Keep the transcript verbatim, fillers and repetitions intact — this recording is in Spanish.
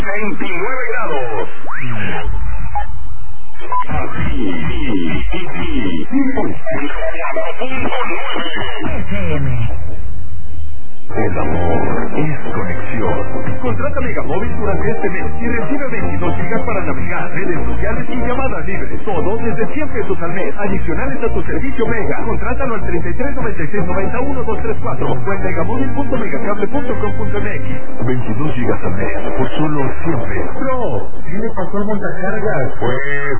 veintinueve grados. Aquí, F M. El amor es conexión. Contrata Megamóvil durante este mes y recibe veintidós gigas para navegar, redes sociales y llamadas libres. Todo desde cien pesos al mes. Adicionales a tu servicio Mega. Contrátalo al treinta y tres noventa y seis noventa y uno doscientos treinta y cuatro o en megamóvil punto megacable punto com punto m x. veintidós gigas al mes por solo cien pesos. Bro, ¿qué le pasó al montacargas? Pues